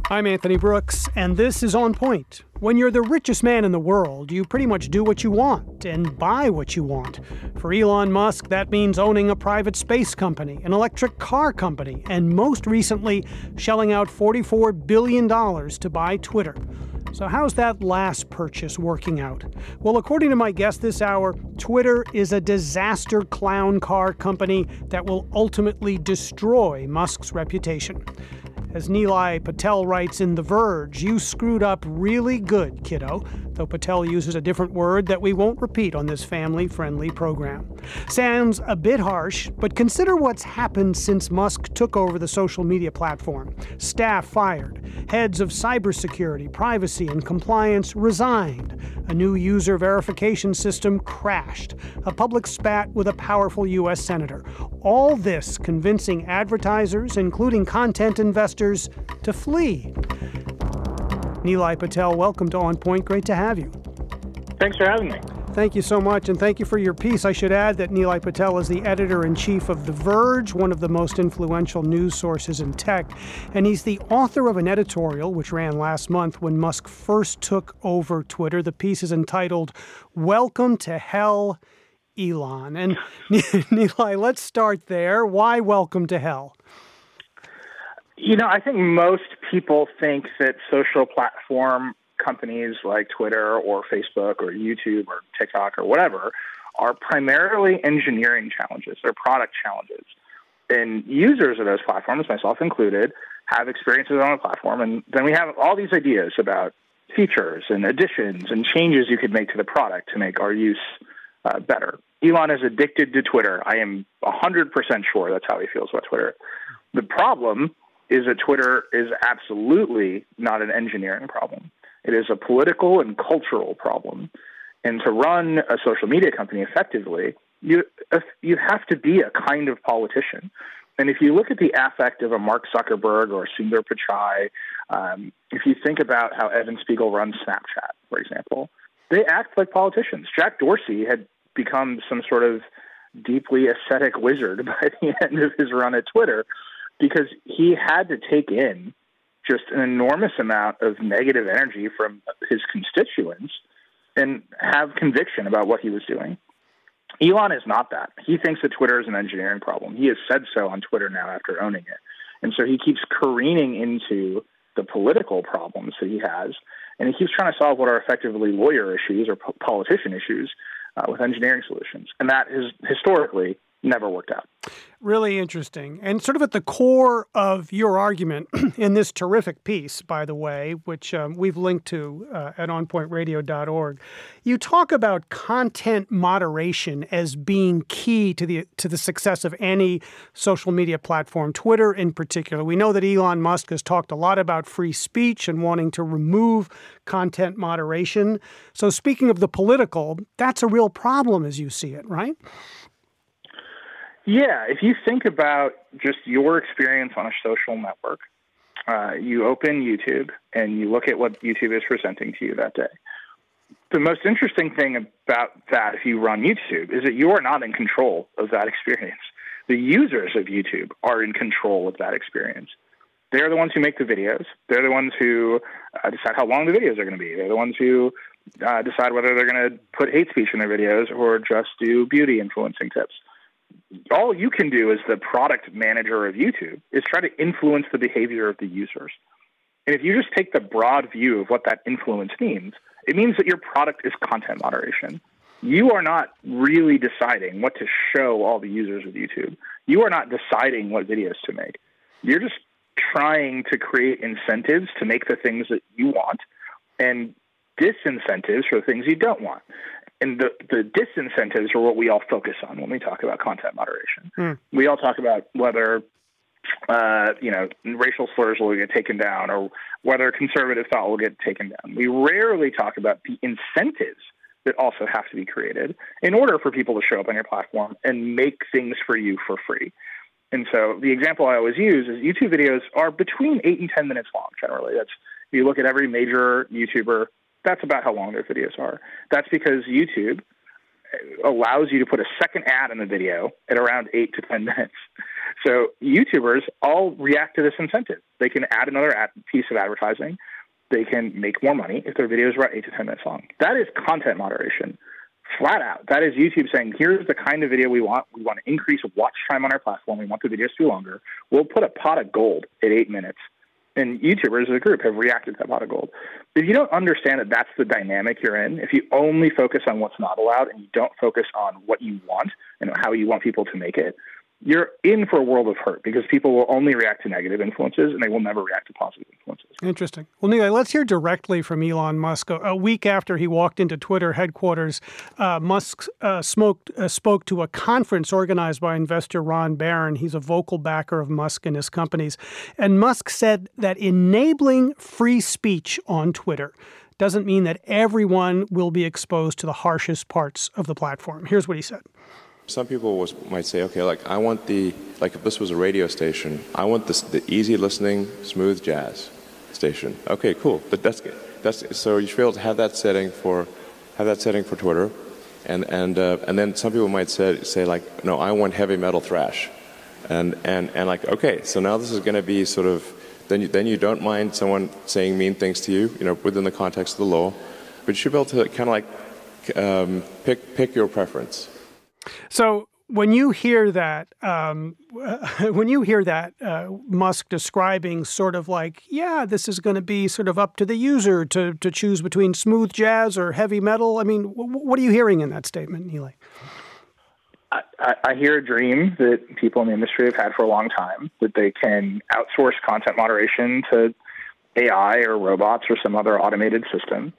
I'm Anthony Brooks, and this is On Point. When you're the richest man in the world, you pretty much do what you want and buy what you want. For Elon Musk, that means owning a private space company, an electric car company, and most recently, shelling out $44 billion to buy Twitter. So how's that last purchase working out? Well, according to my guest this hour, Twitter is a disaster clown car company that will ultimately destroy Musk's reputation. As Nilay Patel writes in The Verge, you screwed up really good, kiddo, though Patel uses a different word that we won't repeat on this family-friendly program. Sounds a bit harsh, but consider what's happened since Musk took over the social media platform. Staff fired, heads of cybersecurity, privacy, and compliance resigned. A new user verification system crashed. A public spat with a powerful U.S. senator. All this convincing advertisers, including content investors, to flee. Nilay Patel, welcome to On Point. Great to have you. Thanks for having me. Thank you so much, and thank you for your piece. I should add that Nilay Patel is the editor-in-chief of The Verge, one of the most influential news sources in tech, and he's the author of an editorial which ran last month when Musk first took over Twitter. The piece is entitled, "Welcome to Hell, Elon." And Nilay, let's start there. Why welcome to hell? You know, I think most people think that social platform companies like Twitter or Facebook or YouTube or TikTok or whatever are primarily engineering challenges. They're product challenges. And users of those platforms, myself included, have experiences on the platform. And then we have all these ideas about features and additions and changes you could make to the product to make our use better. Elon is addicted to Twitter. I am 100% sure that's how he feels about Twitter. The problem is that Twitter is absolutely not an engineering problem. It is a political and cultural problem. And to run a social media company effectively, you have to be a kind of politician. And if you look at the affect of a Mark Zuckerberg or Sundar Pichai, if you think about how Evan Spiegel runs Snapchat, for example, they act like politicians. Jack Dorsey had become some sort of deeply ascetic wizard by the end of his run at Twitter, because he had to take in just an enormous amount of negative energy from his constituents and have conviction about what he was doing. Elon is not that. He thinks that Twitter is an engineering problem. He has said so on Twitter now after owning it. And so he keeps careening into the political problems that he has, and he keeps trying to solve what are effectively lawyer issues or politician issues with engineering solutions. And that has historically never worked out. Really interesting. And sort of at the core of your argument in this terrific piece, by the way, which we've linked to at onpointradio.org, you talk about content moderation as being key to the success of any social media platform, Twitter in particular. We know that Elon Musk has talked a lot about free speech and wanting to remove content moderation. So speaking of the political, that's a real problem as you see it, right? Yeah, if you think about just your experience on a social network, you open YouTube and you look at what YouTube is presenting to you that day. The most interesting thing about that, if you run YouTube, is that you are not in control of that experience. The users of YouTube are in control of that experience. They're the ones who make the videos. They're the ones who decide how long the videos are going to be. They're the ones who decide whether they're going to put hate speech in their videos or just do beauty influencing tips. All you can do as the product manager of YouTube is try to influence the behavior of the users. And if you just take the broad view of what that influence means, it means that your product is content moderation. You are not really deciding what to show all the users of YouTube. You are not deciding what videos to make. You're just trying to create incentives to make the things that you want and disincentives for the things you don't want. And the disincentives are what we all focus on when we talk about content moderation. We all talk about whether, racial slurs will get taken down or whether conservative thought will get taken down. We rarely talk about the incentives that also have to be created in order for people to show up on your platform and make things for you for free. And so the example I always use is YouTube videos are between 8 and 10 minutes long, generally. That's, if you look at every major YouTuber, that's about how long their videos are. That's because YouTube allows you to put a second ad in the video at around 8 to 10 minutes. So YouTubers all react to this incentive. They can add another piece of advertising. They can make more money if their videos are about 8 to 10 minutes long. That is content moderation, flat out. That is YouTube saying, here's the kind of video we want. We want to increase watch time on our platform. We want the videos to be longer. We'll put a pot of gold at 8 minutes. And YouTubers as a group have reacted to that pot of gold. If you don't understand that that's the dynamic you're in, if you only focus on what's not allowed and you don't focus on what you want and how you want people to make it, you're in for a world of hurt because people will only react to negative influences and they will never react to positive influences. Interesting. Well, Nilay, let's hear directly from Elon Musk. A week after he walked into Twitter headquarters, Musk spoke to a conference organized by investor Ron Barron. He's a vocal backer of Musk and his companies. And Musk said that enabling free speech on Twitter doesn't mean that everyone will be exposed to the harshest parts of the platform. Here's what he said. Some people might say, okay, like I want if this was a radio station, I want the easy listening, smooth jazz station. Okay, cool. But so you should be able to have that setting for Twitter, and then some people might say like, no, I want heavy metal thrash, and like, okay, so now this is going to be sort of then you don't mind someone saying mean things to you, within the context of the law, but you should be able to kind of like pick your preference. So when you hear that, Musk describing sort of like, yeah, this is going to be sort of up to the user to choose between smooth jazz or heavy metal. I mean, what are you hearing in that statement, Nilay? I hear a dream that people in the industry have had for a long time, that they can outsource content moderation to AI or robots or some other automated system.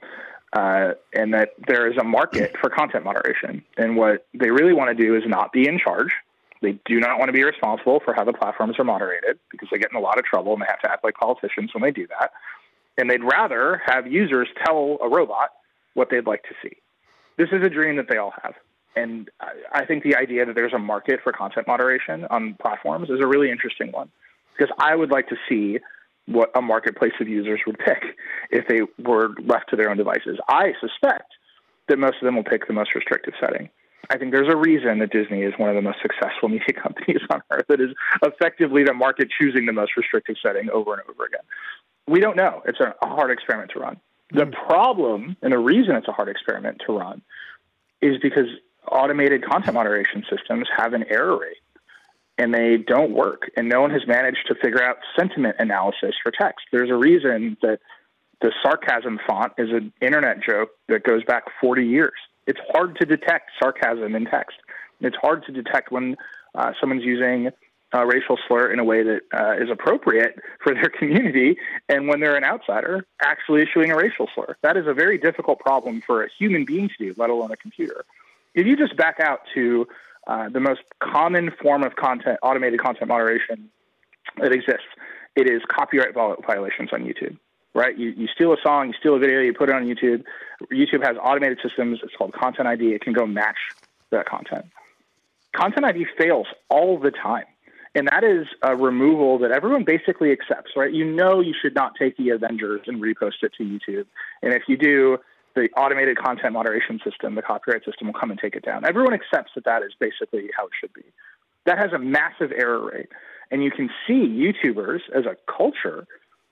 And that there is a market for content moderation. And what they really want to do is not be in charge. They do not want to be responsible for how the platforms are moderated because they get in a lot of trouble and they have to act like politicians when they do that. And they'd rather have users tell a robot what they'd like to see. This is a dream that they all have. And I think the idea that there's a market for content moderation on platforms is a really interesting one because I would like to see what a marketplace of users would pick if they were left to their own devices. I suspect that most of them will pick the most restrictive setting. I think there's a reason that Disney is one of the most successful media companies on earth. It is effectively the market choosing the most restrictive setting over and over again. We don't know. It's a hard experiment to run. The problem, and the reason it's a hard experiment to run, is because automated content moderation systems have an error rate. And they don't work. And no one has managed to figure out sentiment analysis for text. There's a reason that the sarcasm font is an internet joke that goes back 40 years. It's hard to detect sarcasm in text. It's hard to detect when someone's using a racial slur in a way that is appropriate for their community and when they're an outsider actually issuing a racial slur. That is a very difficult problem for a human being to do, let alone a computer. If you just back out to the most common form of automated content moderation that exists, it is copyright violations on YouTube, right? You steal a song, you steal a video, you put it on YouTube. YouTube has automated systems. It's called Content ID. It can go match that content. Content ID fails all the time. And that is a removal that everyone basically accepts, right? You should not take the Avengers and repost it to YouTube. And if you do, the automated content moderation system, the copyright system, will come and take it down. Everyone accepts that that is basically how it should be. That has a massive error rate. And you can see YouTubers as a culture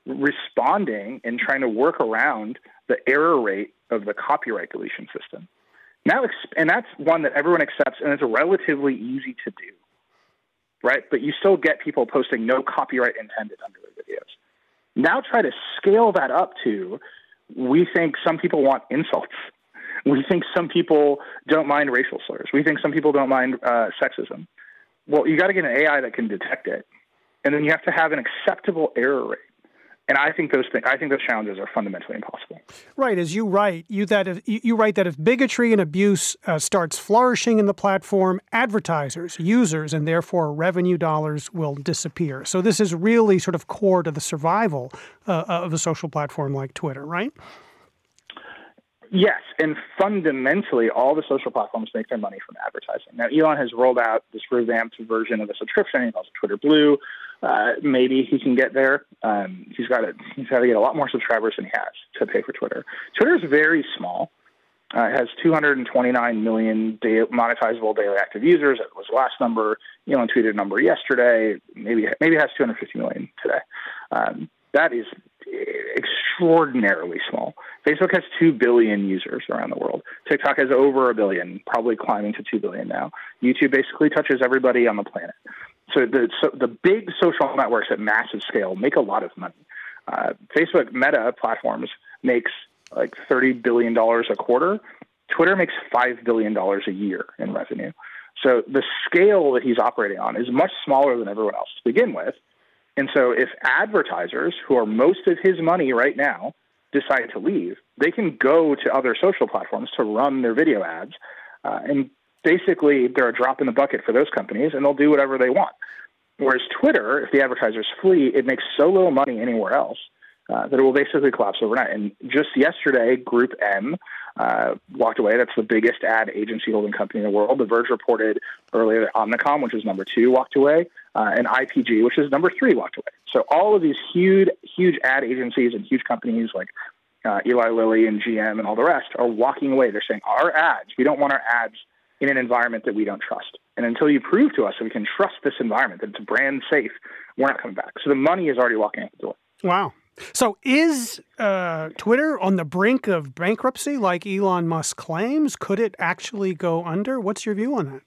responding and trying to work around the error rate of the copyright deletion system. And that's one that everyone accepts, and it's relatively easy to do, right? But you still get people posting no copyright intended under their videos. Now try to scale that up to, we think some people want insults. We think some people don't mind racial slurs. We think some people don't mind sexism. Well, you got to get an AI that can detect it, and then you have to have an acceptable error rate. And I think those challenges are fundamentally impossible. Right, as you write, you write that if bigotry and abuse starts flourishing in the platform, advertisers, users, and therefore revenue dollars will disappear. So this is really sort of core to the survival of a social platform like Twitter, right? Yes, and fundamentally, all the social platforms make their money from advertising. Now, Elon has rolled out this revamped version of a subscription. He calls it Twitter Blue. Maybe he can get there. He's got to get a lot more subscribers than he has to pay for Twitter. Twitter is very small. It has 229 million monetizable daily active users. That was the last number. Elon tweeted a number yesterday. Maybe it has 250 million today. That is extraordinarily small. Facebook has 2 billion users around the world. TikTok has over 1 billion, probably climbing to 2 billion now. YouTube basically touches everybody on the planet. So the big social networks at massive scale make a lot of money. Facebook Meta platforms makes like $30 billion a quarter. Twitter makes $5 billion a year in revenue. So the scale that he's operating on is much smaller than everyone else to begin with. And so if advertisers, who are most of his money right now, decide to leave, they can go to other social platforms to run their video ads. And basically, they're a drop in the bucket for those companies, and they'll do whatever they want. Whereas Twitter, if the advertisers flee, it makes so little money anywhere else that it will basically collapse overnight. And just yesterday, Group M walked away. That's the biggest ad agency holding company in the world. The Verge reported earlier that Omnicom, which is number 2, walked away, and IPG, which is number 3, walked away. So all of these huge ad agencies and huge companies like Eli Lilly and GM and all the rest are walking away. They're saying, our ads, we don't want our ads in an environment that we don't trust. And until you prove to us that we can trust this environment, that it's brand safe, we're not coming back. So the money is already walking out the door. Wow. So is Twitter on the brink of bankruptcy like Elon Musk claims? Could it actually go under? What's your view on that?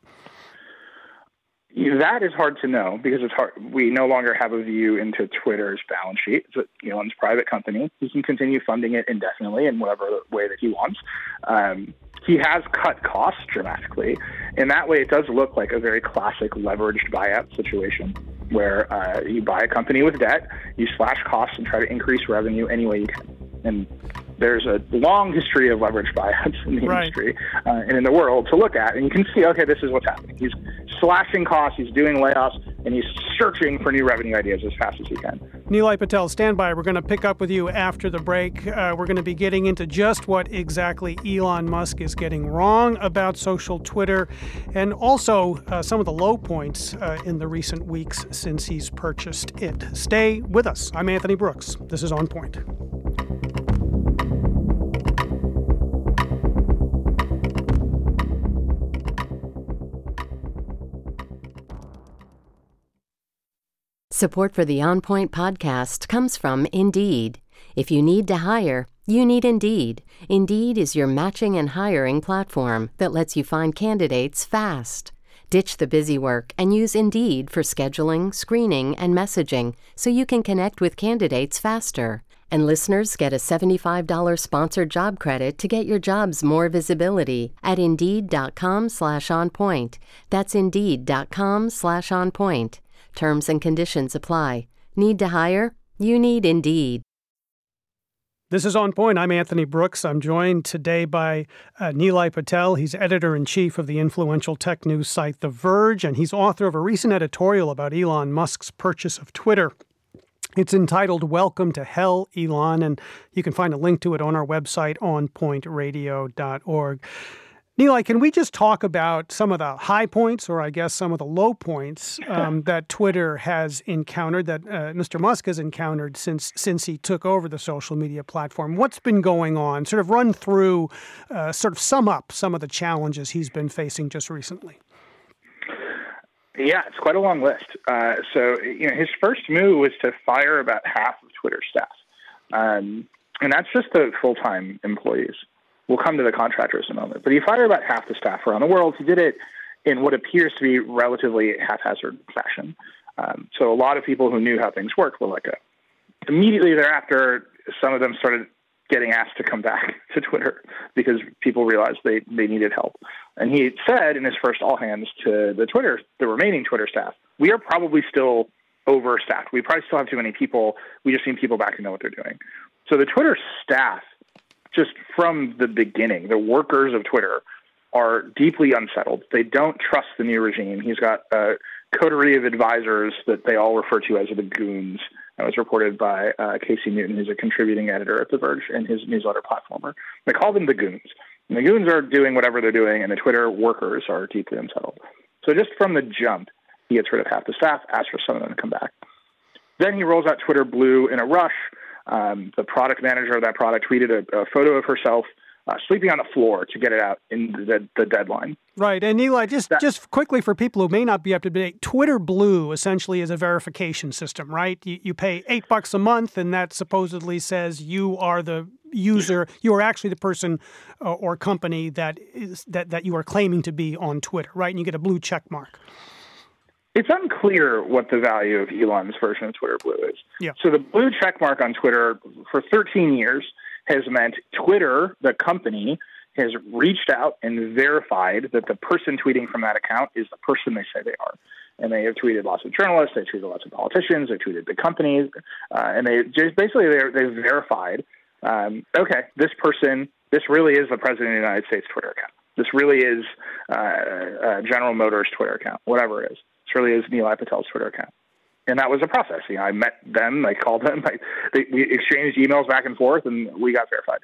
That is hard to know because it's hard. We no longer have a view into Twitter's balance sheet. It's Elon's private company. He can continue funding it indefinitely in whatever way that he wants. He has cut costs dramatically. In that way, it does look like a very classic leveraged buyout situation where you buy a company with debt, you slash costs and try to increase revenue any way you can. And there's a long history of leveraged buyouts in the industry and in the world to look at. And you can see, okay, this is what's happening. He's slashing costs, he's doing layoffs, and he's searching for new revenue ideas as fast as he can. Nilay Patel, stand by. We're going to pick up with you after the break. We're going to be getting into just what exactly Elon Musk is getting wrong about social Twitter, and also some of the low points in the recent weeks since he's purchased it. Stay with us. I'm Anthony Brooks. This is On Point. Support for the On Point podcast comes from Indeed. If you need to hire, you need Indeed. Indeed is your matching and hiring platform that lets you find candidates fast. Ditch the busy work and use Indeed for scheduling, screening, and messaging so you can connect with candidates faster. And listeners get a $75 sponsored job credit to get your jobs more visibility at Indeed.com/onpoint. That's Indeed.com/onpoint. Terms and conditions apply. Need to hire? You need Indeed. This is On Point. I'm Anthony Brooks. I'm joined today by Nilay Patel. He's editor-in-chief of the influential tech news site The Verge, and he's author of a recent editorial about Elon Musk's purchase of Twitter. It's entitled Welcome to Hell, Elon, and you can find a link to it on our website, onpointradio.org. Nilay, can we just talk about some of the high points, or I guess some of the low points that Twitter has encountered, that Mr. Musk has encountered since he took over the social media platform? What's been going on? Sort of run through, sort of sum up some of the challenges he's been facing just recently. Yeah, it's quite a long list. So his first move was to fire about half of Twitter's staff. And that's just the full-time employees. We'll come to the contractors in a moment. But he fired about half the staff around the world. He did it in what appears to be relatively haphazard fashion. So a lot of people who knew how things worked were let go. Immediately thereafter, some of them started getting asked to come back to Twitter because people realized they needed help. And he said in his first all hands to the remaining Twitter staff, we are probably still overstaffed. We probably still have too many people. We just need people back who know what they're doing. So the Twitter staff, just from the beginning, the workers of Twitter are deeply unsettled. They don't trust the new regime. He's got a coterie of advisors that they all refer to as the goons. That was reported by Casey Newton, who's a contributing editor at The Verge and his newsletter platformer. They call them the goons. And the goons are doing whatever they're doing, and the Twitter workers are deeply unsettled. So just from the jump, he gets rid of half the staff, asks for some of them to come back. Then he rolls out Twitter Blue in a rush. The product manager of that product tweeted a photo of herself sleeping on the floor to get it out in the deadline. Right. And Eli, just quickly for people who may not be up to date, Twitter Blue essentially is a verification system, right? You pay $8 a month, and that supposedly says you are the user, you are actually the person or company that you are claiming to be on Twitter, right? And you get a blue check mark. It's unclear what the value of Elon's version of Twitter Blue is. Yeah. So the blue check mark on Twitter for 13 years has meant Twitter, the company, has reached out and verified that the person tweeting from that account is the person they say they are. And they have tweeted lots of journalists, they tweeted lots of politicians, they tweeted big companies, and they've verified, okay, this person, this really is the president of the United States Twitter account. This really is General Motors Twitter account, whatever it is. This really is Nilay Patel's Twitter account. And that was a process. I met them, I called them, we exchanged emails back and forth, and we got verified.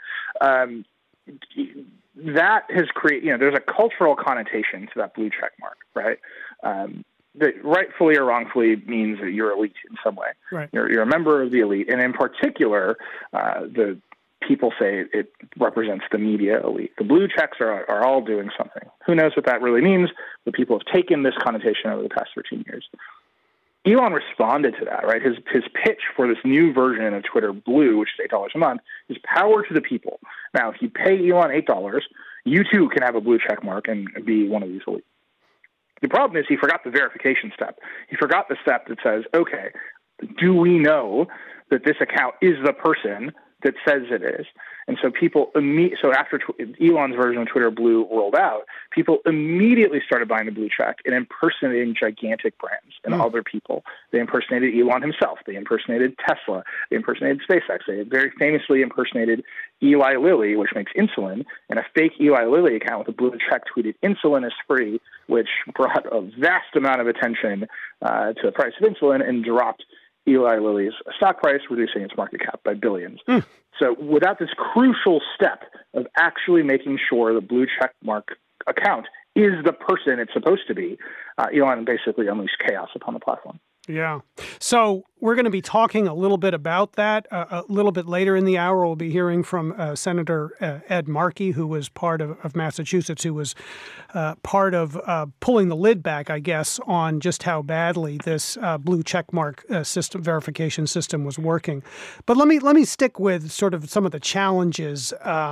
That has created, there's a cultural connotation to that blue check mark, right? That rightfully or wrongfully means that you're elite in some way. Right. You're a member of the elite. And in particular, the people say it represents the media elite. The blue checks are all doing something. Who knows what that really means, but people have taken this connotation over the past 13 years. Elon responded to that, right? His pitch for this new version of Twitter Blue, which is $8 a month, is power to the people. Now, if you pay Elon $8, you too can have a blue check mark and be one of these elite. The problem is he forgot the verification step. He forgot the step that says, okay, do we know that this account is the person that says it is? And so so after Elon's version of Twitter Blue rolled out, people immediately started buying the blue check and impersonating gigantic brands and other people. They impersonated Elon himself. They impersonated Tesla. They impersonated SpaceX. They very famously impersonated Eli Lilly, which makes insulin, and a fake Eli Lilly account with a blue check tweeted "insulin is free," which brought a vast amount of attention to the price of insulin and dropped Eli Lilly's stock price, reducing its market cap by billions. So without this crucial step of actually making sure the blue check mark account is the person it's supposed to be, Elon basically unleashed chaos upon the platform. Yeah. So we're going to be talking a little bit about that a little bit later in the hour. We'll be hearing from Senator Ed Markey, who was part of Massachusetts, who was part of pulling the lid back, I guess, on just how badly this blue checkmark system verification system was working. But let me stick with sort of some of the challenges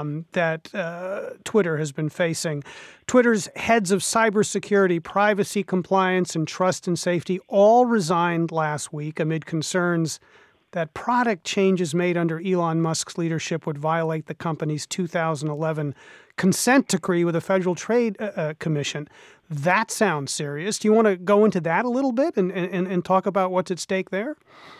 that Twitter has been facing. Twitter's heads of cybersecurity, privacy compliance, and trust and safety all resigned last week amid concerns that product changes made under Elon Musk's leadership would violate the company's 2011 consent decree with the Federal Trade Commission. That sounds serious. Do you want to go into that a little bit and talk about what's at stake there?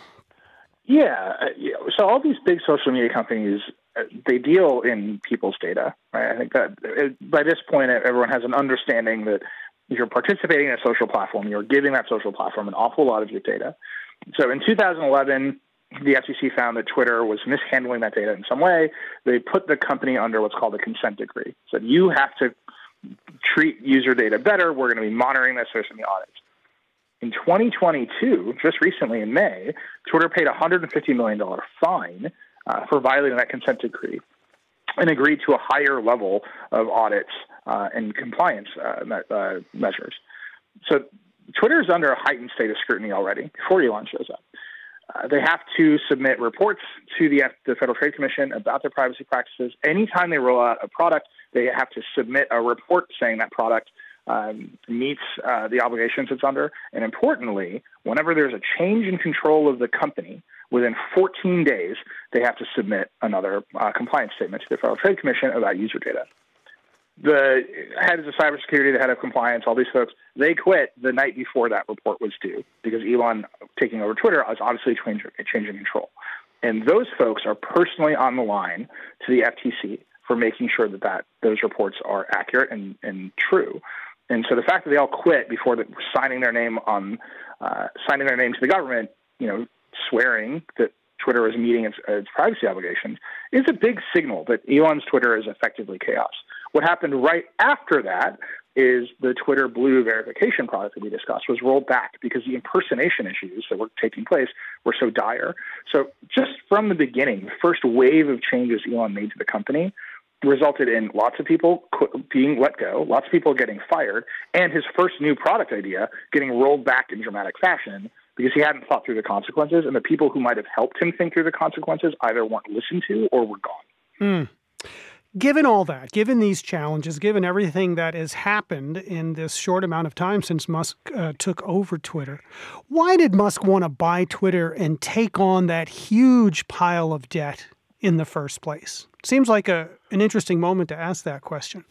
Yeah. So all these big social media companies, they deal in people's data, right? I think that by this point, everyone has an understanding that if you're participating in a social platform, you're giving that social platform an awful lot of your data. So in 2011, the FCC found that Twitter was mishandling that data in some way. They put the company under what's called a consent decree. So you have to treat user data better. We're going to be monitoring this. There's going to be audits. In 2022, just recently in May, Twitter paid a $150 million fine for violating that consent decree and agreed to a higher level of audits and compliance measures. So Twitter is under a heightened state of scrutiny already before Elon shows up. They have to submit reports to the Federal Trade Commission about their privacy practices. Anytime they roll out a product, they have to submit a report saying that product meets the obligations it's under. And importantly, whenever there's a change in control of the company, within 14 days, they have to submit another compliance statement to the Federal Trade Commission about user data. The heads of cybersecurity, the head of compliance, all these folks, they quit the night before that report was due because Elon taking over Twitter was obviously a change in control. And those folks are personally on the line to the FTC for making sure that those reports are accurate and true. And so the fact that they all quit before signing their name to the government, swearing that Twitter is meeting its privacy obligations, is a big signal that Elon's Twitter is effectively chaos. What happened right after that is the Twitter Blue verification product that we discussed was rolled back because the impersonation issues that were taking place were so dire. So just from the beginning, the first wave of changes Elon made to the company resulted in lots of people being let go, lots of people getting fired, and his first new product idea getting rolled back in dramatic fashion because he hadn't thought through the consequences, and the people who might have helped him think through the consequences either weren't listened to or were gone. Given all that, given these challenges, given everything that has happened in this short amount of time since Musk took over Twitter, why did Musk want to buy Twitter and take on that huge pile of debt in the first place? Seems like an interesting moment to ask that question.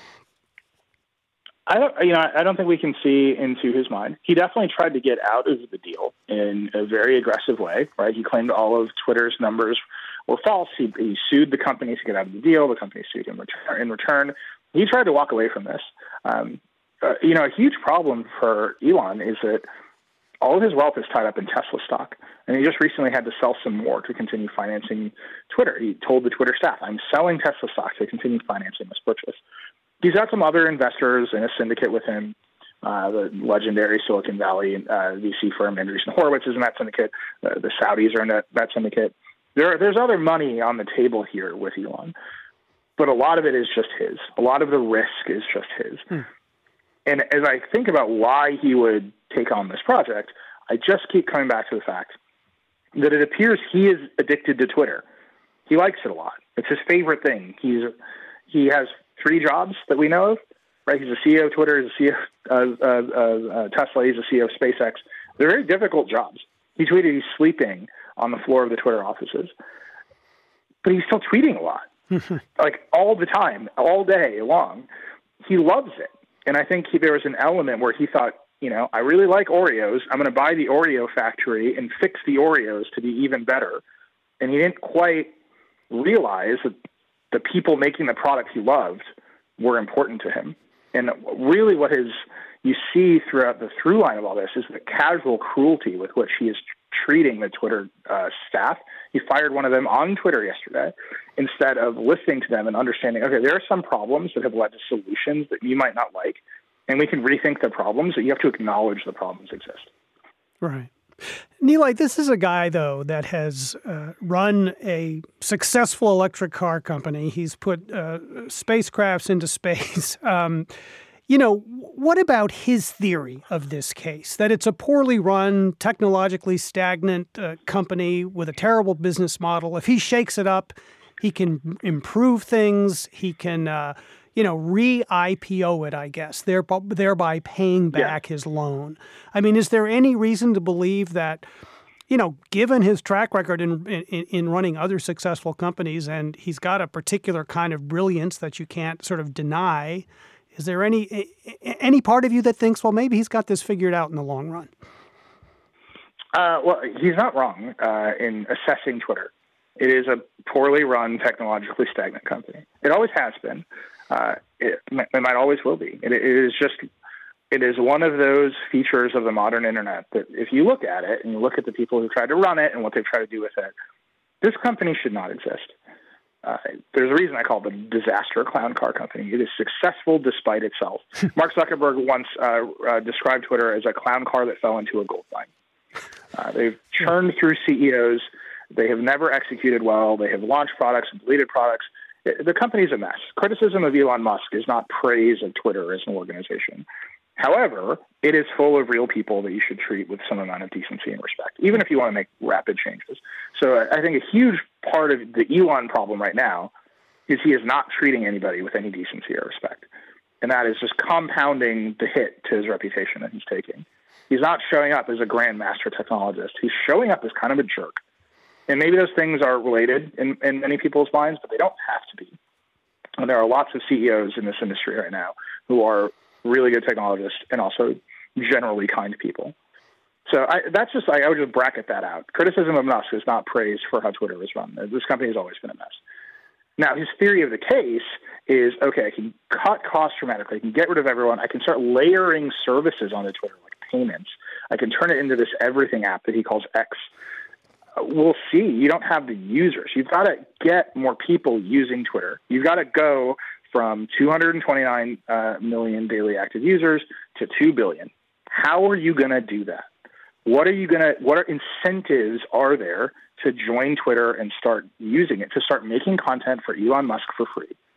I don't think we can see into his mind. He definitely tried to get out of the deal in a very aggressive way, right? He claimed all of Twitter's numbers were false. He sued the company to get out of the deal. The company sued him in return. He tried to walk away from this. A huge problem for Elon is that all of his wealth is tied up in Tesla stock. And he just recently had to sell some more to continue financing Twitter. He told the Twitter staff, I'm selling Tesla stock to continue financing this purchase. He's got some other investors in a syndicate with him. The legendary Silicon Valley VC firm Andreessen Horowitz is in that syndicate. The Saudis are in that syndicate. There's other money on the table here with Elon, but a lot of it is just his. A lot of the risk is just his. And as I think about why he would take on this project, I just keep coming back to the fact that it appears he is addicted to Twitter. He likes it a lot. It's his favorite thing. He has 3 jobs that we know of, right? He's the CEO of Twitter, he's the CEO of Tesla, he's the CEO of SpaceX. They're very difficult jobs. He tweeted he's sleeping on the floor of the Twitter offices, but he's still tweeting a lot, like all the time, all day long. He loves it. And I think there was an element where he thought, I really like Oreos. I'm going to buy the Oreo factory and fix the Oreos to be even better. And he didn't quite realize that the people making the product he loved were important to him. And really what you see throughout the through line of all this is the casual cruelty with which he is treating the Twitter staff. He fired one of them on Twitter yesterday instead of listening to them and understanding, okay, there are some problems that have led to solutions that you might not like, and we can rethink the problems, but you have to acknowledge the problems exist. Right. Nilay, this is a guy, though, that has run a successful electric car company. He's put spacecrafts into space. What about his theory of this case? That it's a poorly run, technologically stagnant company with a terrible business model. If he shakes it up, he can improve things. He can, re-IPO it, I guess, thereby paying back his loan. I mean, is there any reason to believe that, given his track record in running other successful companies, and he's got a particular kind of brilliance that you can't sort of deny, is there any part of you that thinks, well, maybe he's got this figured out in the long run? Well, he's not wrong in assessing Twitter. It is a poorly run, technologically stagnant company. It always has been. It might always will be. It is one of those features of the modern internet that if you look at it and you look at the people who tried to run it and what they've tried to do with it, this company should not exist. There's a reason I call it the disaster clown car company. It is successful despite itself. Mark Zuckerberg once described Twitter as a clown car that fell into a gold mine. They've churned through CEOs. They have never executed well. They have launched products and deleted products. The company's a mess. Criticism of Elon Musk is not praise of Twitter as an organization. However, it is full of real people that you should treat with some amount of decency and respect, even if you want to make rapid changes. So I think a huge part of the Elon problem right now is he is not treating anybody with any decency or respect. And that is just compounding the hit to his reputation that he's taking. He's not showing up as a grandmaster technologist. He's showing up as kind of a jerk. And maybe those things are related in many people's minds, but they don't have to be. And there are lots of CEOs in this industry right now who are really good technologists and also generally kind people. So I would just bracket that out. Criticism of Musk is not praise for how Twitter is run. This company has always been a mess. Now, his theory of the case is, okay, I can cut costs dramatically. I can get rid of everyone. I can start layering services onto Twitter, like payments. I can turn it into this everything app that he calls X. We'll see. You don't have the users. You've got to get more people using Twitter. You've got to go from 229 million daily active users to 2 billion. How are you going to do that? What incentives are there to join Twitter and start using it, to start making content for Elon Musk for free?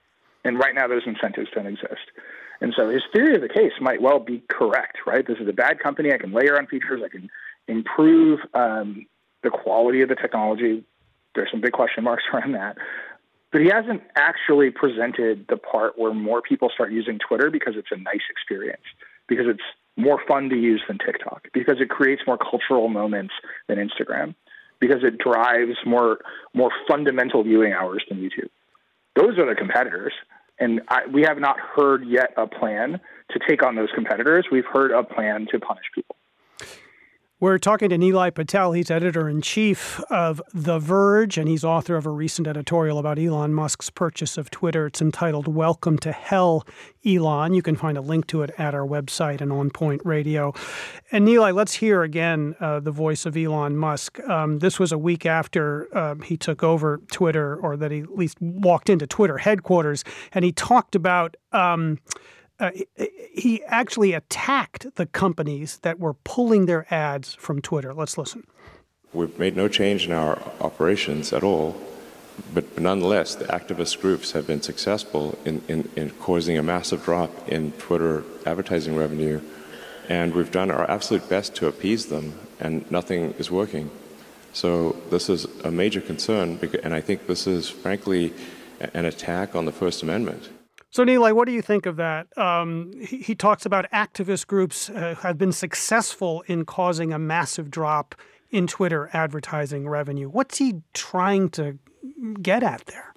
And right now, those incentives don't exist. And so his theory of the case might well be correct, right? This is a bad company. I can layer on features. I can improve the quality of the technology. There's some big question marks around that. But he hasn't actually presented the part where more people start using Twitter because it's a nice experience, because it's more fun to use than TikTok, because it creates more cultural moments than Instagram, because it drives more fundamental viewing hours than YouTube. Those are the competitors. And we have not heard yet a plan to take on those competitors. We've heard a plan to punish people. We're talking to Nilay Patel. He's editor-in-chief of The Verge, and he's author of a recent editorial about Elon Musk's purchase of Twitter. It's entitled Welcome to Hell, Elon. You can find a link to it at our website and On Point Radio. And Nilay, let's hear again the voice of Elon Musk. This was a week after he took over Twitter, or that he at least walked into Twitter headquarters, and he talked about he actually attacked the companies that were pulling their ads from Twitter. Let's listen. We've made no change in our operations at all, but nonetheless, the activist groups have been successful in causing a massive drop in Twitter advertising revenue, and we've done our absolute best to appease them, and nothing is working. So this is a major concern, and I think this is, frankly, an attack on the First Amendment. So, Nilay, what do you think of that? He talks about activist groups have been successful in causing a massive drop in Twitter advertising revenue. What's he trying to get at there?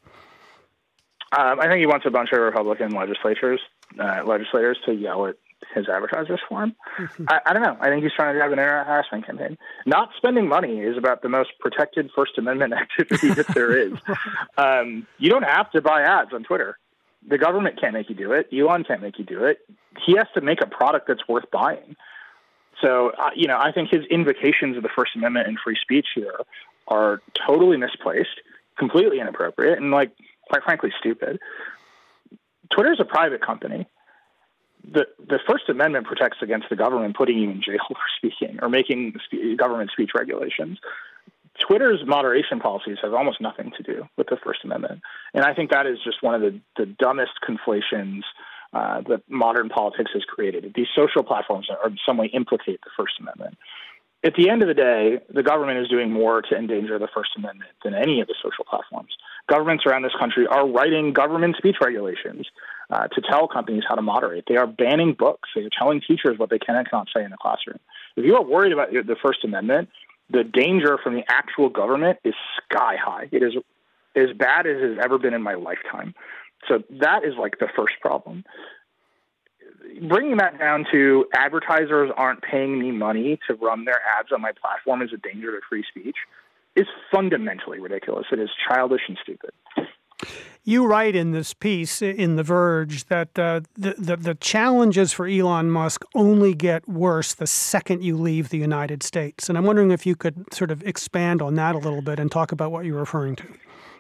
I think he wants a bunch of Republican legislators to yell at his advertisers for him. Mm-hmm. I don't know. I think he's trying to have an internet harassment campaign. Not spending money is about the most protected First Amendment activity that there is. You don't have to buy ads on Twitter. The government can't make you do it. Elon can't make you do it. He has to make a product that's worth buying. So, I think his invocations of the First Amendment and free speech here are totally misplaced, completely inappropriate, and, quite frankly, stupid. Twitter is a private company. The First Amendment protects against the government putting you in jail for speaking or making government speech regulations. Twitter's moderation policies have almost nothing to do with the First Amendment. And I think that is just one of the dumbest conflations that modern politics has created. These social platforms are in some way implicate the First Amendment. At the end of the day, the government is doing more to endanger the First Amendment than any of the social platforms. Governments around this country are writing government speech regulations to tell companies how to moderate. They are banning books. They are telling teachers what they can and cannot say in the classroom. If you are worried about the First Amendment, the danger from the actual government is sky high. It is as bad as it has ever been in my lifetime. So that is the first problem. Bringing that down to advertisers aren't paying me money to run their ads on my platform is a danger to free speech is fundamentally ridiculous. It is childish and stupid. You write in this piece in The Verge that the challenges for Elon Musk only get worse the second you leave the United States. And I'm wondering if you could sort of expand on that a little bit and talk about what you're referring to.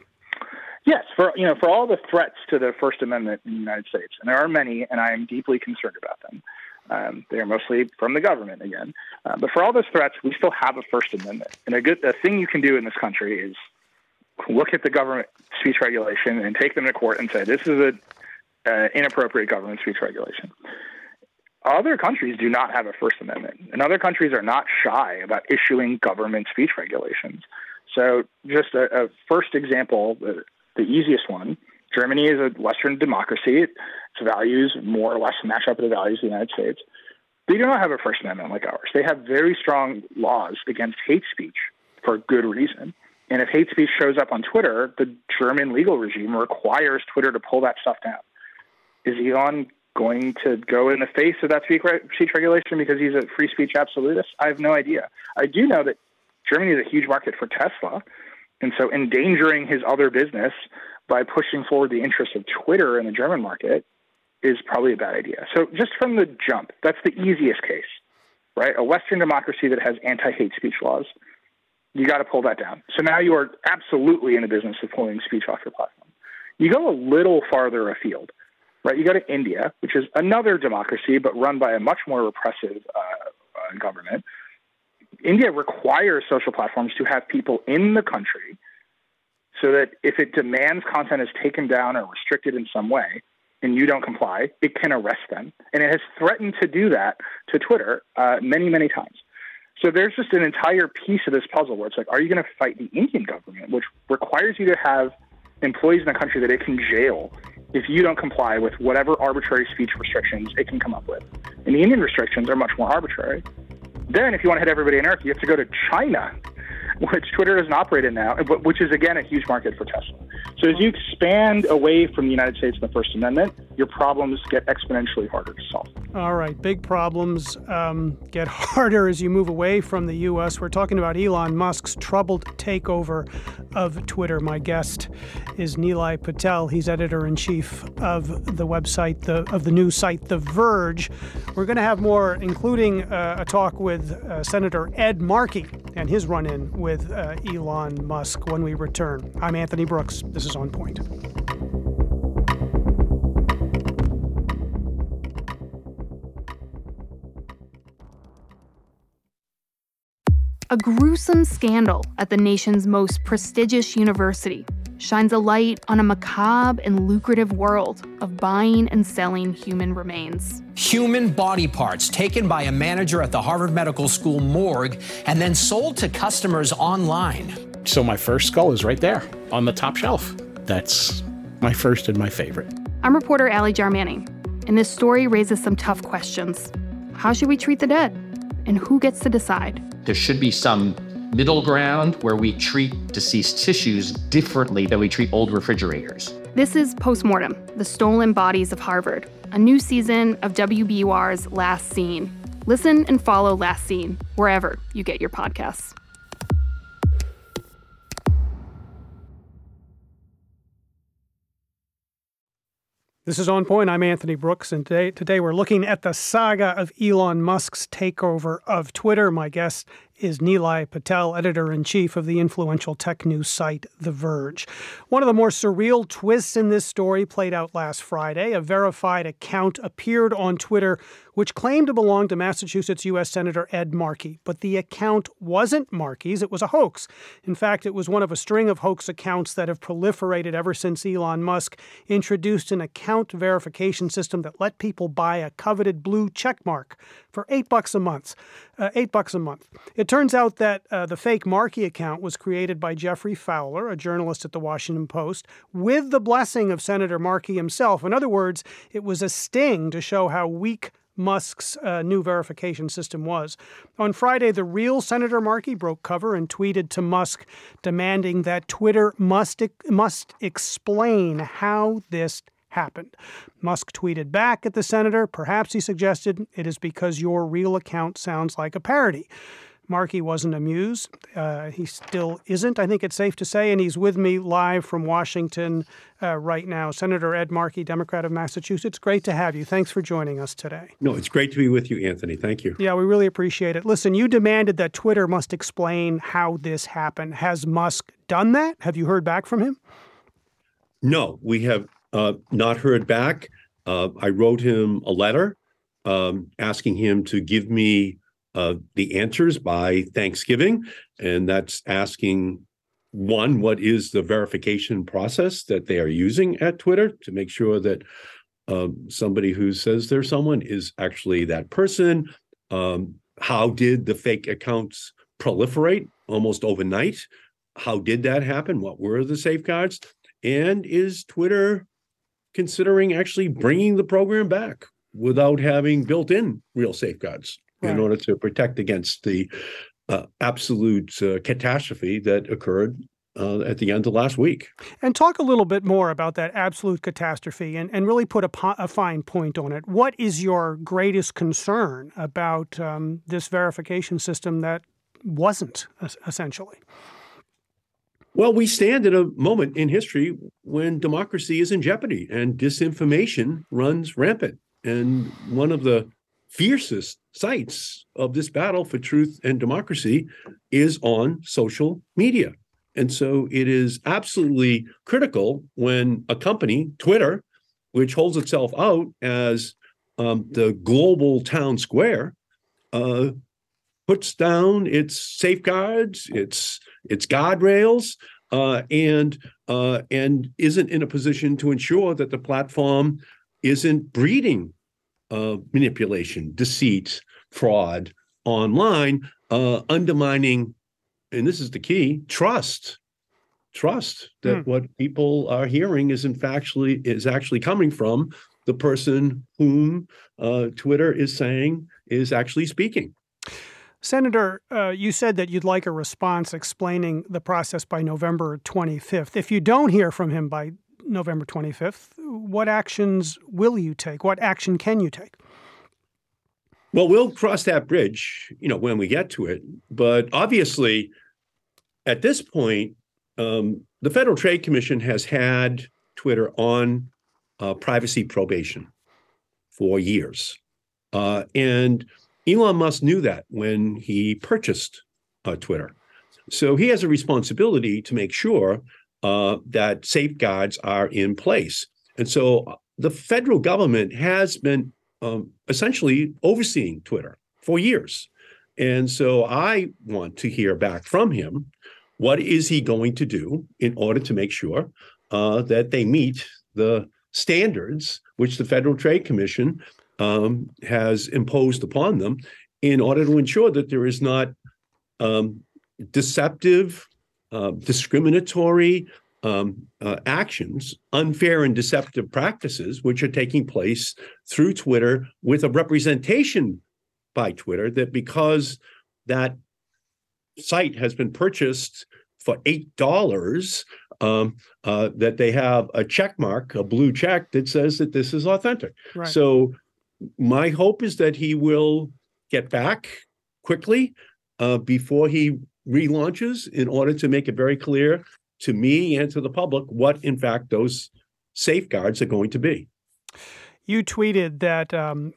Yes, for all the threats to the First Amendment in the United States, and there are many, and I am deeply concerned about them. They are mostly from the government again. But for all those threats, we still have a First Amendment. And a thing you can do in this country is look at the government speech regulation and take them to court and say, this is an inappropriate government speech regulation. Other countries do not have a First Amendment, and other countries are not shy about issuing government speech regulations. So just a first example, the easiest one, Germany is a Western democracy. Its values more or less match up with the values of the United States. They do not have a First Amendment like ours. They have very strong laws against hate speech for good reason. And if hate speech shows up on Twitter, the German legal regime requires Twitter to pull that stuff down. Is Elon going to go in the face of that speech regulation because he's a free speech absolutist? I have no idea. I do know that Germany is a huge market for Tesla, and so endangering his other business by pushing forward the interests of Twitter in the German market is probably a bad idea. So just from the jump, that's the easiest case, right? A Western democracy that has anti-hate speech laws. You got to pull that down. So now you are absolutely in the business of pulling speech off your platform. You go a little farther afield, right? You go to India, which is another democracy, but run by a much more repressive government. India requires social platforms to have people in the country so that if it demands content is taken down or restricted in some way and you don't comply, it can arrest them. And it has threatened to do that to Twitter many, many times. So there's just an entire piece of this puzzle where it's like, are you going to fight the Indian government, which requires you to have employees in the country that it can jail if you don't comply with whatever arbitrary speech restrictions it can come up with? And the Indian restrictions are much more arbitrary. Then if you want to hit everybody in America, you have to go to China, which Twitter doesn't operate in now, which is, again, a huge market for Tesla. So as you expand away from the United States and the First Amendment, your problems get exponentially harder to solve. All right, big problems get harder as you move away from the U.S. We're talking about Elon Musk's troubled takeover of Twitter. My guest is Nilay Patel. He's editor-in-chief of the website, of the news site The Verge. We're going to have more, including a talk with Senator Ed Markey and his run-in with Elon Musk when we return. I'm Anthony Brooks. This is On Point. A gruesome scandal at the nation's most prestigious university shines a light on a macabre and lucrative world of buying and selling human remains. Human body parts taken by a manager at the Harvard Medical School morgue and then sold to customers online. So my first skull is right there on the top shelf. That's my first and my favorite. I'm reporter Allie Jarmanning, and this story raises some tough questions. How should we treat the dead? And who gets to decide? There should be some middle ground where we treat deceased tissues differently than we treat old refrigerators. This is Postmortem, The Stolen Bodies of Harvard, a new season of WBUR's Last Scene. Listen and follow Last Scene wherever you get your podcasts. This is On Point. I'm Anthony Brooks, and today we're looking at the saga of Elon Musk's takeover of Twitter. My guest is Nilay Patel, editor-in-chief of the influential tech news site The Verge. One of the more surreal twists in this story played out last Friday. A verified account appeared on Twitter which claimed to belong to Massachusetts U.S. Senator Ed Markey. But the account wasn't Markey's. It was a hoax. In fact, it was one of a string of hoax accounts that have proliferated ever since Elon Musk introduced an account verification system that let people buy a coveted blue check mark for $8 a month. $8 a month. It turns out that the fake Markey account was created by Jeffrey Fowler, a journalist at the Washington Post, with the blessing of Senator Markey himself. In other words, it was a sting to show how weak Musk's new verification system was. On Friday, the real Senator Markey broke cover and tweeted to Musk demanding that Twitter must explain how this happened. Musk tweeted back at the senator, perhaps he suggested, it is because your real account sounds like a parody. Markey wasn't amused. He still isn't, I think it's safe to say, and he's with me live from Washington right now. Senator Ed Markey, Democrat of Massachusetts, great to have you. Thanks for joining us today. No, it's great to be with you, Anthony. Thank you. Yeah, we really appreciate it. Listen, you demanded that Twitter must explain how this happened. Has Musk done that? Have you heard back from him? No, we have not heard back. I wrote him a letter asking him to give me the answers by Thanksgiving, and that's asking, one, what is the verification process that they are using at Twitter to make sure that somebody who says they're someone is actually that person? How did the fake accounts proliferate almost overnight? How did that happen? What were the safeguards? And is Twitter considering actually bringing the program back without having built in real safeguards in order to protect against the absolute catastrophe that occurred at the end of last week? And talk a little bit more about that absolute catastrophe and really put a fine point on it. What is your greatest concern about this verification system that wasn't, essentially? Well, we stand at a moment in history when democracy is in jeopardy and disinformation runs rampant. And one of the fiercest sites of this battle for truth and democracy is on social media. And so it is absolutely critical when a company, Twitter, which holds itself out as the global town square, puts down its safeguards, its guardrails, and isn't in a position to ensure that the platform isn't breeding manipulation, deceit, fraud online, undermining, and this is the key, trust that what people are hearing is actually coming from the person whom Twitter is saying is actually speaking. Senator, you said that you'd like a response explaining the process by November 25th. If you don't hear from him by November 25th, what actions will you take? What action can you take? Well, we'll cross that bridge, when we get to it. But obviously, at this point, the Federal Trade Commission has had Twitter on privacy probation for years. And Elon Musk knew that when he purchased Twitter. So he has a responsibility to make sure that safeguards are in place. And so the federal government has been essentially overseeing Twitter for years. And so I want to hear back from him. What is he going to do in order to make sure that they meet the standards which the Federal Trade Commission has imposed upon them in order to ensure that there is not deceptive, discriminatory actions, unfair and deceptive practices, which are taking place through Twitter with a representation by Twitter that because that site has been purchased for $8, that they have a check mark, a blue check that says that this is authentic. Right. So my hope is that he will get back quickly before he relaunches in order to make it very clear to me and to the public what, in fact, those safeguards are going to be. You tweeted that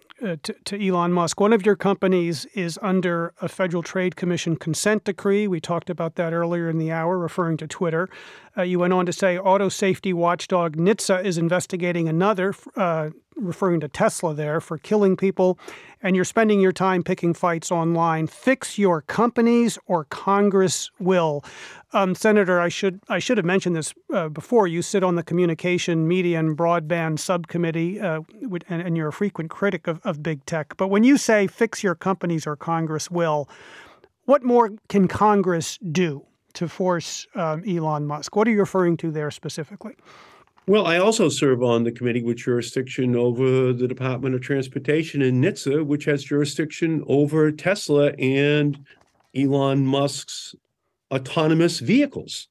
to Elon Musk, one of your companies is under a Federal Trade Commission consent decree. We talked about that earlier in the hour, referring to Twitter. You went on to say auto safety watchdog NHTSA is investigating another, referring to Tesla there, for killing people. And you're spending your time picking fights online. Fix your companies or Congress will. Senator, I should have mentioned this before. You sit on the Communication, Media, and Broadband Subcommittee, and you're a frequent critic of big tech. But when you say fix your companies or Congress will, what more can Congress do to force Elon Musk? What are you referring to there specifically? Well, I also serve on the committee with jurisdiction over the Department of Transportation and NHTSA, which has jurisdiction over Tesla and Elon Musk's autonomous vehicles.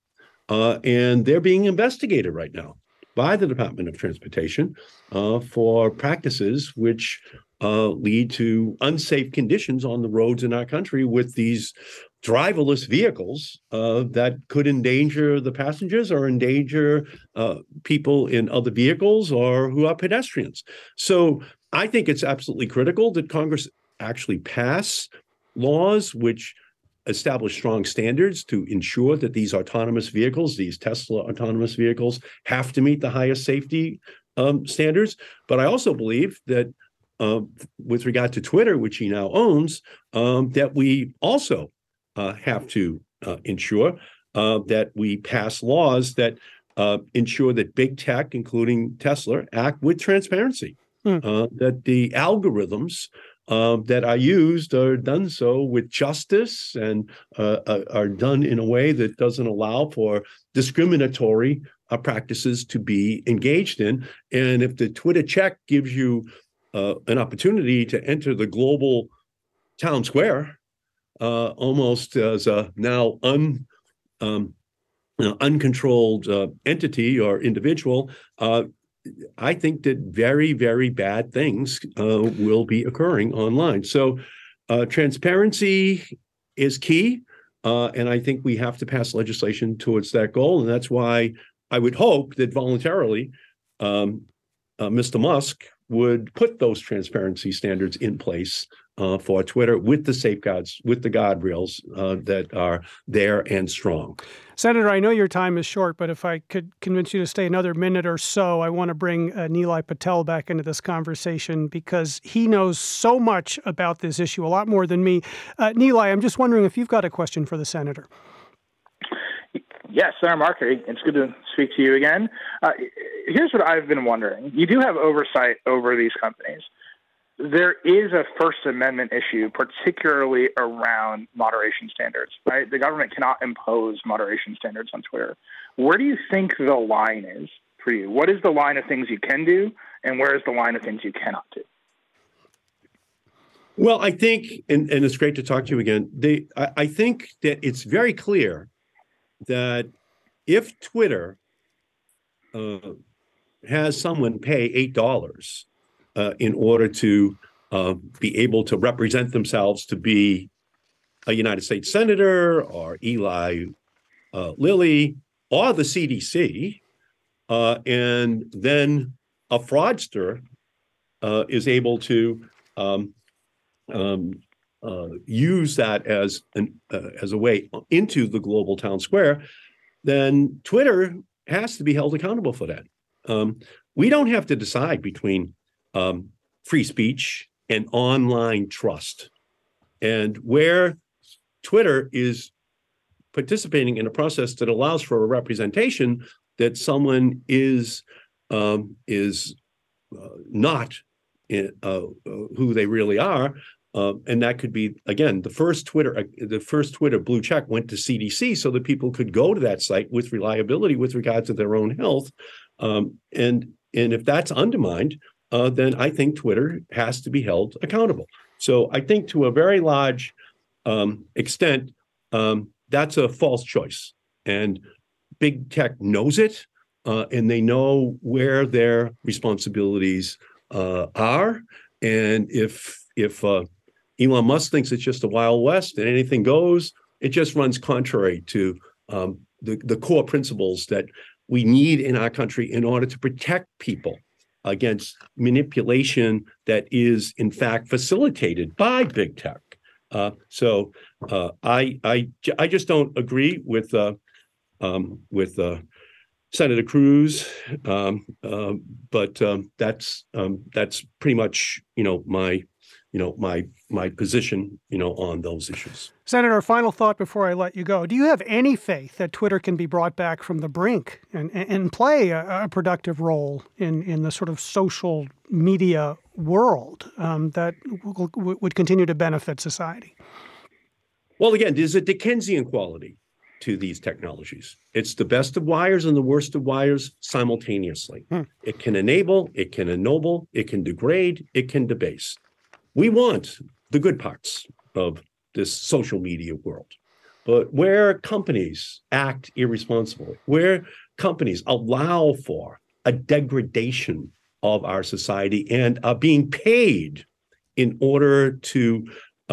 And they're being investigated right now by the Department of Transportation for practices which lead to unsafe conditions on the roads in our country with these driverless vehicles that could endanger the passengers or endanger people in other vehicles or who are pedestrians. So I think it's absolutely critical that Congress actually pass laws which establish strong standards to ensure that these autonomous vehicles, these Tesla autonomous vehicles, have to meet the highest safety standards. But I also believe that with regard to Twitter, which he now owns, that we also have to ensure that we pass laws that ensure that big tech, including Tesla, act with transparency, that the algorithms that are used are done so with justice and are done in a way that doesn't allow for discriminatory practices to be engaged in. And if the Twitter check gives you an opportunity to enter the global town square, almost as a now uncontrolled entity or individual, I think that very, very bad things will be occurring online. So transparency is key, and I think we have to pass legislation towards that goal. And that's why I would hope that voluntarily Mr. Musk would put those transparency standards in place for Twitter with the safeguards, with the guardrails that are there and strong. Senator, I know your time is short, but if I could convince you to stay another minute or so, I want to bring Nilay Patel back into this conversation because he knows so much about this issue, a lot more than me. Nilay, I'm just wondering if you've got a question for the senator. Yes, Senator Markey, it's good to speak to you again. Here's what I've been wondering. You do have oversight over these companies. There is a First Amendment issue, particularly around moderation standards, right? The government cannot impose moderation standards on Twitter. Where do you think the line is for you? What is the line of things you can do, and where is the line of things you cannot do? Well, I think, and it's great to talk to you again, I think that it's very clear that if Twitter has someone pay $8 in order to be able to represent themselves to be a United States senator or Eli Lilly or the CDC, and then a fraudster is able to use that as a way into the global town square, then Twitter has to be held accountable for that. We don't have to decide between free speech and online trust. And where Twitter is participating in a process that allows for a representation that someone is not who they really are. And that could be, again, the first Twitter blue check went to CDC so that people could go to that site with reliability with regard to their own health. And if that's undermined, then I think Twitter has to be held accountable. So I think to a very large extent, that's a false choice. And big tech knows it, and they know where their responsibilities are. And if Elon Musk thinks it's just a Wild West and anything goes, it just runs contrary to the core principles that we need in our country in order to protect people against manipulation that is, in fact, facilitated by big tech. So I just don't agree with Senator Cruz, but that's pretty much my position on those issues. Senator, final thought before I let you go. Do you have any faith that Twitter can be brought back from the brink and play a productive role in the sort of social media world that would continue to benefit society? Well, again, there's a Dickensian quality to these technologies. It's the best of wires and the worst of wires simultaneously. It can enable, it can ennoble, it can degrade, it can debase. We want the good parts of this social media world. But where companies act irresponsibly, where companies allow for a degradation of our society and are being paid in order to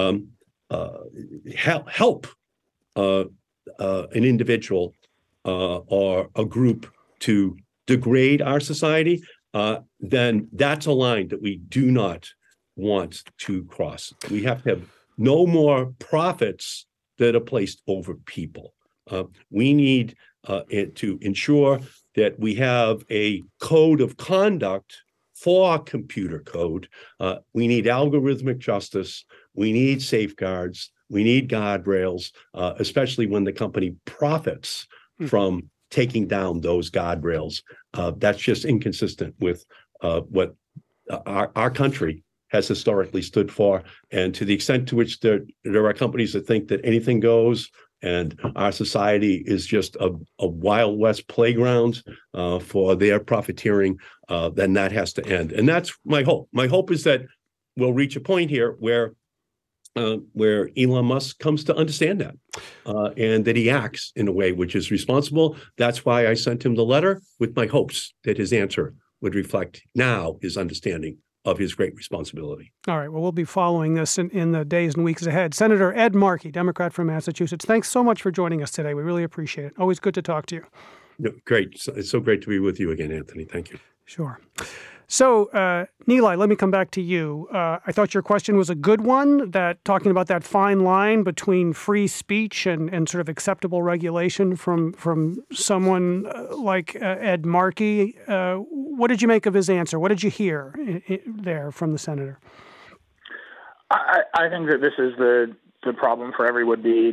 help an individual or a group to degrade our society, then that's a line that we do not want to cross. We have to have no more profits that are placed over people. We need to ensure that we have a code of conduct for computer code. We need algorithmic justice. We need safeguards. We need guardrails, especially when the company profits from taking down those guardrails. That's just inconsistent with what our country has historically stood for. And to the extent to which there are companies that think that anything goes and our society is just a Wild West playground for their profiteering, then that has to end. And that's my hope. My hope is that we'll reach a point here where Elon Musk comes to understand that and that he acts in a way which is responsible. That's why I sent him the letter with my hopes that his answer would reflect now his understanding of his great responsibility. All right. Well, we'll be following this in the days and weeks ahead. Senator Ed Markey, Democrat from Massachusetts, thanks so much for joining us today. We really appreciate it. Always good to talk to you. No, great. It's so great to be with you again, Anthony. Thank you. Sure. So, Nilay, let me come back to you. I thought your question was a good one, that talking about that fine line between free speech and sort of acceptable regulation from someone like Ed Markey. What did you make of his answer? What did you hear there from the senator? I think that this is the problem for every would-be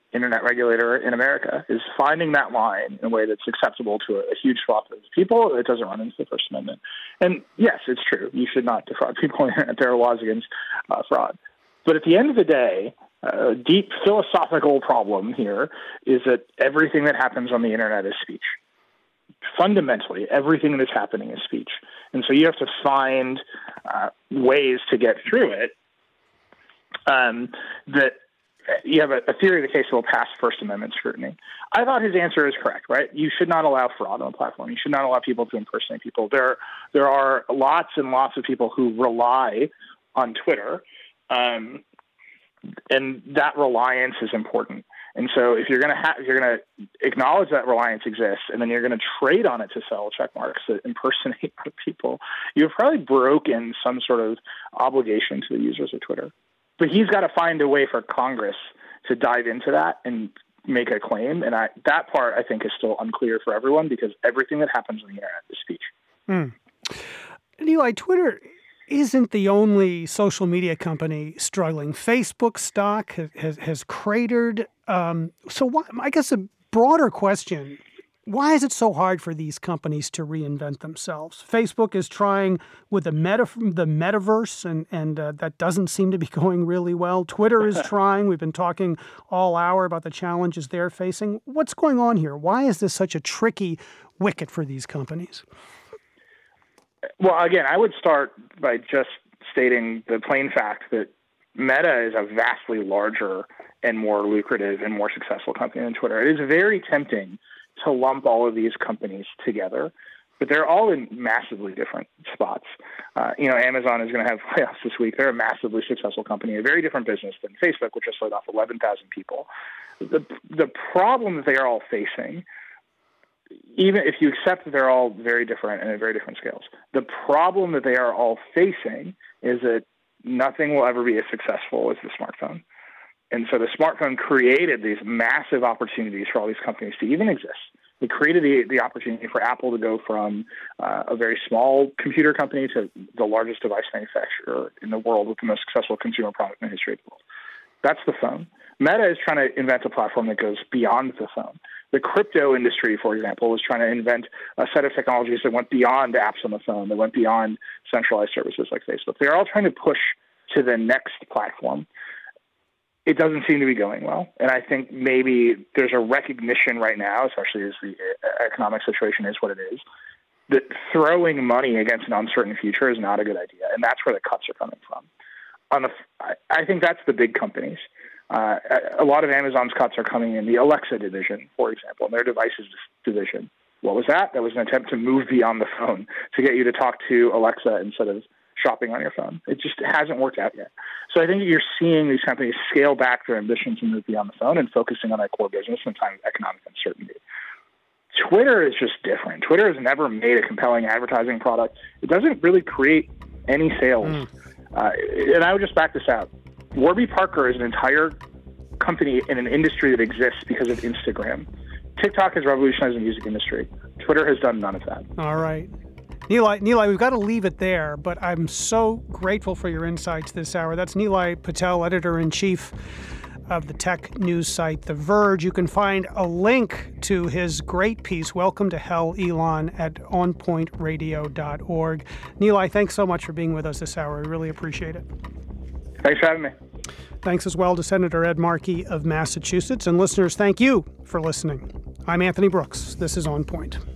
internet regulator in America, is finding that line in a way that's acceptable to a huge swath of people that doesn't run into the First Amendment. And yes, it's true. You should not defraud people on the internet. There are laws against fraud. But at the end of the day, a deep philosophical problem here is that everything that happens on the internet is speech. Fundamentally, everything that's happening is speech. And so you have to find ways to get through it that you have a theory of the case that will pass First Amendment scrutiny. I thought his answer is correct, right? You should not allow fraud on the platform. You should not allow people to impersonate people. There are lots and lots of people who rely on Twitter, and that reliance is important. And so if you're going to acknowledge that reliance exists, and then you're going to trade on it to sell check marks that impersonate people, you've probably broken some sort of obligation to the users of Twitter. But he's got to find a way for Congress to dive into that and make a claim. And that part, I think, is still unclear for everyone because everything that happens on the internet is speech. Eli, Twitter isn't the only social media company struggling. Facebook stock has cratered. I guess a broader question, why is it so hard for these companies to reinvent themselves? Facebook is trying with the metaverse, and that doesn't seem to be going really well. Twitter is trying. We've been talking all hour about the challenges they're facing. What's going on here? Why is this such a tricky wicket for these companies? Well, again, I would start by just stating the plain fact that Meta is a vastly larger and more lucrative and more successful company than Twitter. It is very tempting to lump all of these companies together, but they're all in massively different spots. Amazon is going to have layoffs this week. They're a massively successful company, a very different business than Facebook, which just laid off 11,000 people. The problem that they are all facing, even if you accept that they're all very different and at very different scales, the problem that they are all facing is that nothing will ever be as successful as the smartphone. And so the smartphone created these massive opportunities for all these companies to even exist. It created the opportunity for Apple to go from a very small computer company to the largest device manufacturer in the world with the most successful consumer product in the history of the world. That's the phone. Meta is trying to invent a platform that goes beyond the phone. The crypto industry, for example, was trying to invent a set of technologies that went beyond apps on the phone, that went beyond centralized services like Facebook. They're all trying to push to the next platform. It doesn't seem to be going well. And I think maybe there's a recognition right now, especially as the economic situation is what it is, that throwing money against an uncertain future is not a good idea. And that's where the cuts are coming from. I think that's the big companies. A lot of Amazon's cuts are coming in the Alexa division, for example, and their devices division. What was that? That was an attempt to move beyond the phone, to get you to talk to Alexa instead of shopping on your phone. It just hasn't worked out yet. So I think you're seeing these companies scale back their ambition to move beyond the phone and focusing on their core business in times of economic uncertainty. Twitter is just different. Twitter has never made a compelling advertising product. It doesn't really create any sales. And I would just back this out. Warby Parker is an entire company in an industry that exists because of Instagram. TikTok has revolutionized the music industry. Twitter has done none of that. All right. Nilay, we've got to leave it there, but I'm so grateful for your insights this hour. That's Nilay Patel, editor-in-chief of the tech news site The Verge. You can find a link to his great piece, Welcome to Hell, Elon, at onpointradio.org. Nilay, thanks so much for being with us this hour. I really appreciate it. Thanks for having me. Thanks as well to Senator Ed Markey of Massachusetts. And listeners, thank you for listening. I'm Anthony Brooks. This is On Point.